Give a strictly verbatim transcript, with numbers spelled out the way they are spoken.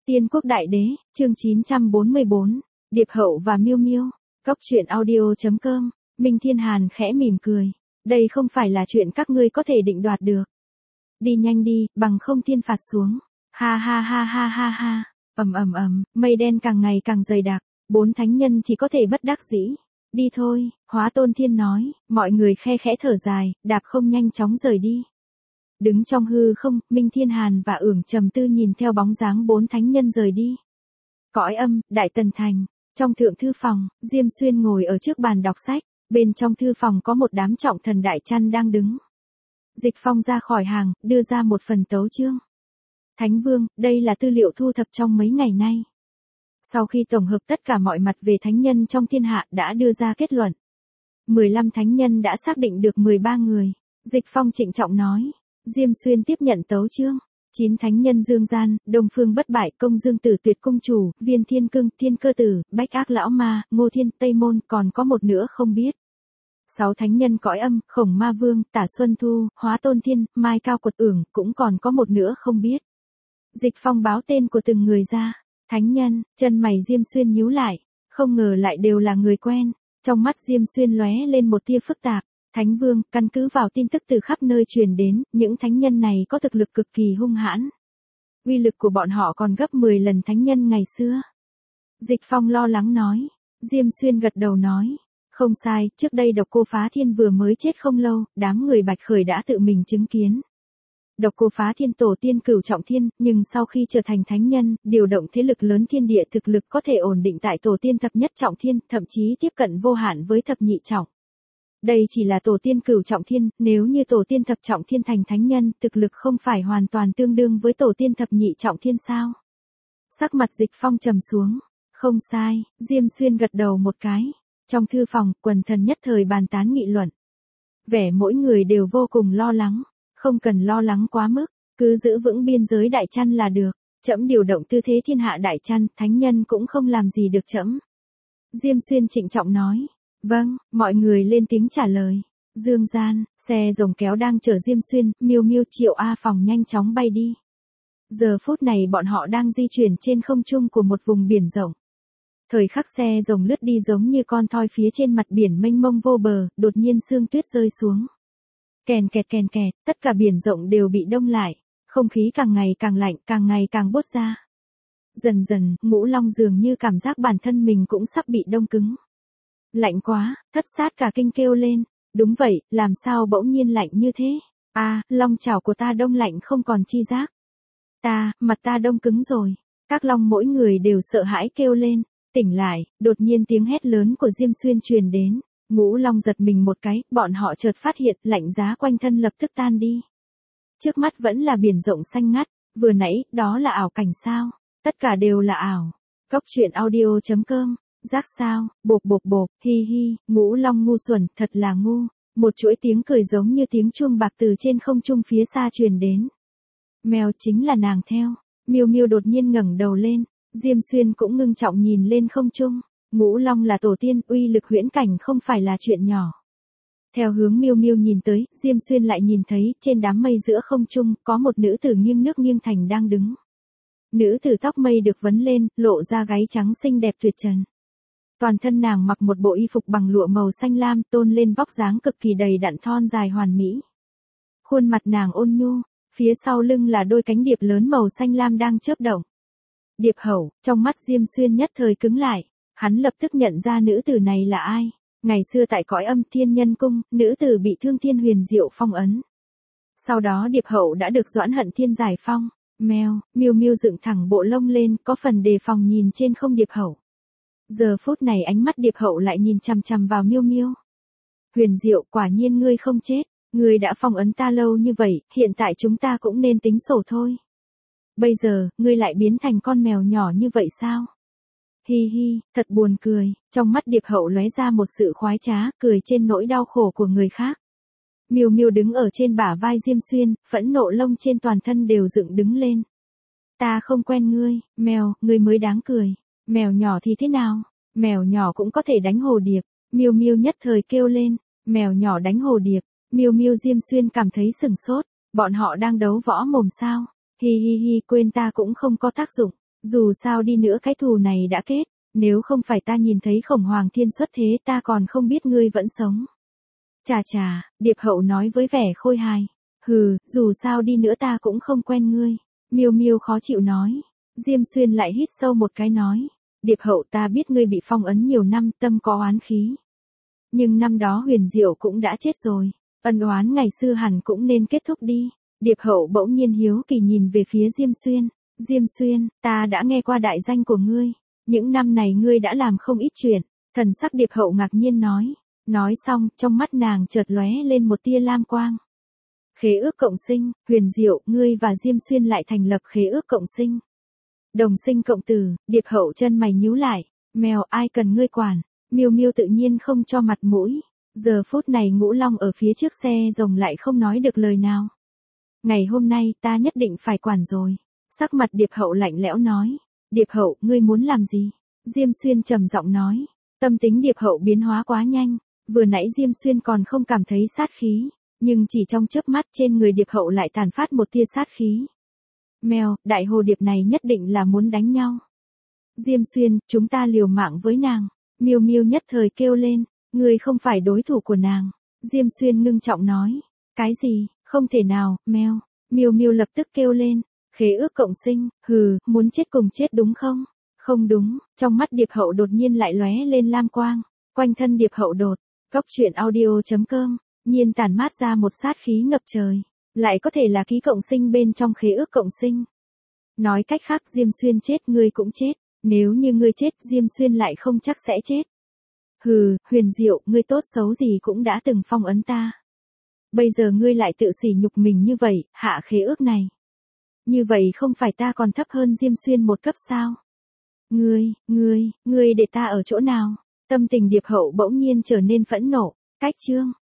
Tiên quốc đại đế, chương chín trăm bốn mươi bốn, Điệp Hậu và Miêu Miêu. Cốc truyện audio chấm com. Minh Thiên Hàn khẽ mỉm cười. Đây không phải là chuyện các ngươi có thể định đoạt được. Đi nhanh đi, bằng không thiên phạt xuống. Ha ha ha ha ha ha. Ầm ầm ầm, mây đen càng ngày càng dày đặc, bốn thánh nhân chỉ có thể bất đắc dĩ. Đi thôi, Hóa Tôn Thiên nói, mọi người khe khẽ thở dài, đạp không nhanh chóng rời đi. Đứng trong hư không, Minh Thiên Hàn và Ưởng trầm tư nhìn theo bóng dáng bốn thánh nhân rời đi. Cõi âm, Đại Tần Thành, trong thượng thư phòng, Diêm Xuyên ngồi ở trước bàn đọc sách, bên trong thư phòng có một đám trọng thần đại chăn đang đứng. Dịch Phong ra khỏi hàng, đưa ra một phần tấu chương. Thánh Vương, đây là tư liệu thu thập trong mấy ngày nay. Sau khi tổng hợp tất cả mọi mặt về thánh nhân trong thiên hạ đã đưa ra kết luận. mười lăm thánh nhân đã xác định được mười ba người. Dịch Phong trịnh trọng nói. Diêm Xuyên tiếp nhận tấu chương. Chín thánh nhân Dương Gian, Đông Phương Bất Bại, Công Dương Tử Tuyệt Cung Chủ, Viên Thiên Cương, Thiên Cơ Tử, Bách Ác Lão Ma, Ngô Thiên, Tây Môn, còn có một nữa không biết. Sáu thánh nhân cõi âm, Khổng Ma Vương, Tả Xuân Thu, Hóa Tôn Thiên, Mai Cao Quật Ưởng, cũng còn có một nữa không biết. Dịch Phong báo tên của từng người ra. Thánh nhân, chân mày Diêm Xuyên nhíu lại, không ngờ lại đều là người quen. Trong mắt Diêm Xuyên lóe lên một tia phức tạp. Thánh Vương, căn cứ vào tin tức từ khắp nơi truyền đến, những thánh nhân này có thực lực cực kỳ hung hãn. Uy lực của bọn họ còn gấp mười lần thánh nhân ngày xưa. Dịch Phong lo lắng nói. Diêm Xuyên gật đầu nói. Không sai, trước đây Độc Cô Phá Thiên vừa mới chết không lâu, đám người Bạch Khởi đã tự mình chứng kiến. Độc Cô Phá Thiên tổ tiên cửu trọng thiên, nhưng sau khi trở thành thánh nhân, điều động thế lực lớn thiên địa thực lực có thể ổn định tại tổ tiên thập nhất trọng thiên, thậm chí tiếp cận vô hạn với thập nhị trọng. Đây chỉ là tổ tiên cửu trọng thiên, nếu như tổ tiên thập trọng thiên thành thánh nhân, thực lực không phải hoàn toàn tương đương với tổ tiên thập nhị trọng thiên sao? Sắc mặt Dịch Phong trầm xuống. Không sai, Diêm Xuyên gật đầu một cái. Trong thư phòng, quần thần nhất thời bàn tán nghị luận. Vẻ mỗi người đều vô cùng lo lắng. Không cần lo lắng quá mức, cứ giữ vững biên giới đại chăn là được. Trẫm điều động tư thế thiên hạ đại chăn, thánh nhân cũng không làm gì được trẫm. Diêm Xuyên trịnh trọng nói. Vâng, mọi người lên tiếng trả lời. Dương Gian, xe rồng kéo đang chở Diêm Xuyên, Miêu Miêu, Triệu A Phòng nhanh chóng bay đi. Giờ phút này bọn họ đang di chuyển trên không trung của một vùng biển rộng. Thời khắc xe rồng lướt đi giống như con thoi phía trên mặt biển mênh mông vô bờ, đột nhiên sương tuyết rơi xuống. Kèn kẹt kèn kẹt, tất cả biển rộng đều bị đông lại, không khí càng ngày càng lạnh, càng ngày càng bốt ra. Dần dần, Ngũ Long dường như cảm giác bản thân mình cũng sắp bị đông cứng. Lạnh quá, Thất Sát cả kinh kêu lên. Đúng vậy, làm sao bỗng nhiên lạnh như thế? A, à, long chảo của ta đông lạnh không còn chi giác. Ta, mặt ta đông cứng rồi. Các long mỗi người đều sợ hãi kêu lên. Tỉnh lại, đột nhiên tiếng hét lớn của Diêm Xuyên truyền đến. Ngũ Long giật mình một cái, bọn họ chợt phát hiện lạnh giá quanh thân lập tức tan đi. Trước mắt vẫn là biển rộng xanh ngắt, vừa nãy, đó là ảo cảnh sao? Tất cả đều là ảo. Cốc truyện audio chấm com. Giác sao, bộp bộp bộp, hi hi, Ngũ Long ngu xuẩn, thật là ngu. Một chuỗi tiếng cười giống như tiếng chuông bạc từ trên không trung phía xa truyền đến. Mèo chính là nàng theo. Miêu Miêu đột nhiên ngẩng đầu lên. Diêm Xuyên cũng ngưng trọng nhìn lên không trung. Ngũ Long là tổ tiên, uy lực huyễn cảnh không phải là chuyện nhỏ. Theo hướng Miêu Miêu nhìn tới, Diêm Xuyên lại nhìn thấy, trên đám mây giữa không trung, có một nữ tử nghiêng nước nghiêng thành đang đứng. Nữ tử tóc mây được vấn lên, lộ ra gáy trắng xinh đẹp tuyệt trần. Toàn thân nàng mặc một bộ y phục bằng lụa màu xanh lam, tôn lên vóc dáng cực kỳ đầy đặn thon dài hoàn mỹ. Khuôn mặt nàng ôn nhu, phía sau lưng là đôi cánh điệp lớn màu xanh lam đang chớp động. Điệp Hậu, trong mắt Diêm Xuyên nhất thời cứng lại. Hắn lập tức nhận ra nữ tử này là ai. Ngày xưa tại cõi âm Thiên Nhân Cung, nữ tử bị Thương Thiên Huyền Diệu phong ấn. Sau đó Điệp Hậu đã được Doãn Hận Thiên giải phong. Mèo, Miêu Miêu dựng thẳng bộ lông lên, có phần đề phòng nhìn trên không Điệp Hậu. Giờ phút này ánh mắt Điệp Hậu lại nhìn chằm chằm vào Miêu Miêu. Huyền Diệu, quả nhiên ngươi không chết. Ngươi đã phong ấn ta lâu như vậy, hiện tại chúng ta cũng nên tính sổ thôi. Bây giờ, ngươi lại biến thành con mèo nhỏ như vậy sao? Hi hi, thật buồn cười. Trong mắt Điệp Hậu lóe ra một sự khoái trá, cười trên nỗi đau khổ của người khác. Miêu Miêu đứng ở trên bả vai Diêm Xuyên, phẫn nộ lông trên toàn thân đều dựng đứng lên. Ta không quen ngươi, mèo, ngươi mới đáng cười. Mèo nhỏ thì thế nào? Mèo nhỏ cũng có thể đánh hồ điệp. Miêu Miêu nhất thời kêu lên. Mèo nhỏ đánh hồ điệp. Miêu Miêu Diêm Xuyên cảm thấy sừng sốt. Bọn họ đang đấu võ mồm sao? Hi hi hi, quên ta cũng không có tác dụng. Dù sao đi nữa cái thù này đã kết, nếu không phải ta nhìn thấy Khổng Hoàng Thiên xuất thế ta còn không biết ngươi vẫn sống. Chà chà, Điệp Hậu nói với vẻ khôi hài. Hừ, dù sao đi nữa ta cũng không quen ngươi. Miêu Miêu khó chịu nói. Diêm Xuyên lại hít sâu một cái nói. Điệp Hậu ta biết ngươi bị phong ấn nhiều năm, tâm có oán khí. Nhưng năm đó Huyền Diệu cũng đã chết rồi. Ân oán ngày xưa hẳn cũng nên kết thúc đi. Điệp Hậu bỗng nhiên hiếu kỳ nhìn về phía Diêm Xuyên. Diêm Xuyên, ta đã nghe qua đại danh của ngươi. Những năm này ngươi đã làm không ít chuyện. Thần sắc Điệp Hậu ngạc nhiên nói. Nói xong, trong mắt nàng chợt lóe lên một tia lam quang. Khế ước cộng sinh, Huyền Diệu, ngươi và Diêm Xuyên lại thành lập khế ước cộng sinh. Đồng sinh cộng tử, Điệp Hậu chân mày nhíu lại. Mèo, ai cần ngươi quản. Miêu Miêu tự nhiên không cho mặt mũi. Giờ phút này Ngũ Long ở phía trước xe rồng lại không nói được lời nào. Ngày hôm nay ta nhất định phải quản rồi. Sắc mặt Điệp Hậu lạnh lẽo nói. Điệp Hậu, ngươi muốn làm gì? Diêm Xuyên trầm giọng nói. Tâm tính Điệp Hậu biến hóa quá nhanh. Vừa nãy Diêm Xuyên còn không cảm thấy sát khí. Nhưng chỉ trong chớp mắt trên người Điệp Hậu lại tàn phát một tia sát khí. Mèo, đại hồ điệp này nhất định là muốn đánh nhau. Diêm Xuyên, chúng ta liều mạng với nàng. Miêu Miêu nhất thời kêu lên. Ngươi không phải đối thủ của nàng. Diêm Xuyên ngưng trọng nói. Cái gì, không thể nào, mèo. Miêu Miêu lập tức kêu lên. Khế ước cộng sinh, hừ, muốn chết cùng chết đúng không? Không đúng, trong mắt Điệp Hậu đột nhiên lại lóe lên lam quang. Quanh thân Điệp Hậu đột. Cốc truyện audio chấm com, nhiên tản mát ra một sát khí ngập trời. Lại có thể là ký cộng sinh bên trong khế ước cộng sinh. Nói cách khác Diêm Xuyên chết ngươi cũng chết. Nếu như ngươi chết Diêm Xuyên lại không chắc sẽ chết. Hừ, Huyền Diệu, ngươi tốt xấu gì cũng đã từng phong ấn ta. Bây giờ ngươi lại tự sỉ nhục mình như vậy, hạ khế ước này. Như vậy không phải ta còn thấp hơn Diêm Xuyên một cấp sao? Ngươi, ngươi, ngươi để ta ở chỗ nào? Tâm tình Điệp Hậu bỗng nhiên trở nên phẫn nộ. Cách chương